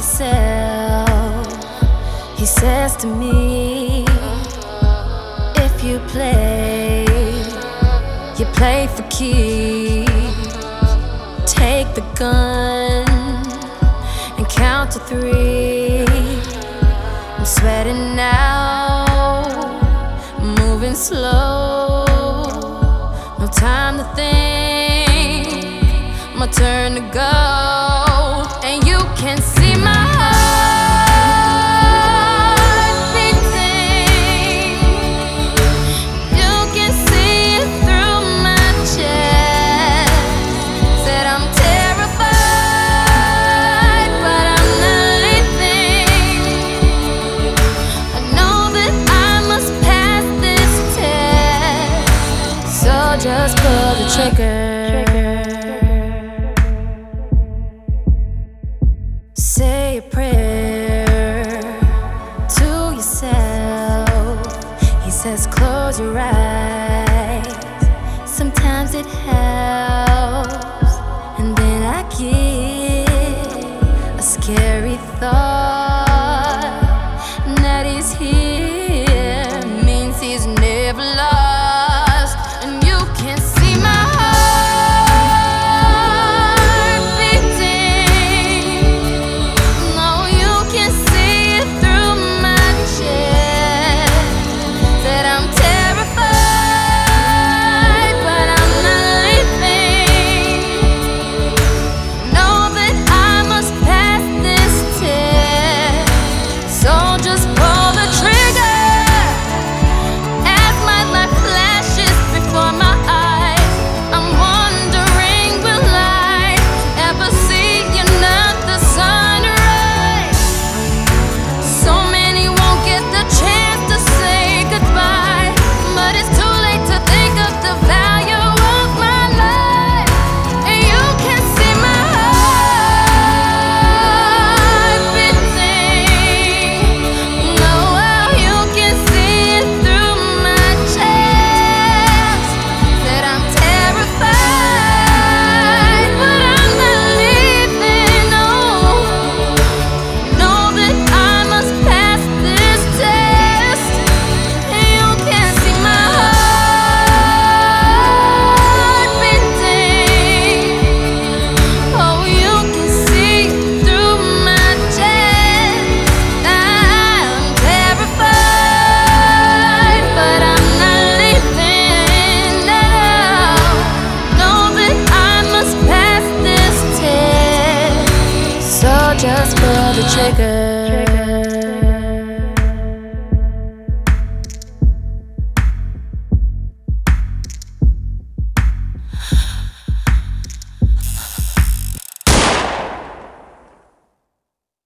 yourself. He says to me, if you play for keeps. Take the gun and count to 3. I'm sweating now, moving slow. No time to think, my turn to go. And you can see my heart beating. You can see it through my chest. Said I'm terrified, but I'm not leaving. I know that I must pass this test. So just pull the trigger. Say a prayer to yourself. He says close your eyes, sometimes it helps. And then I get a scary thought.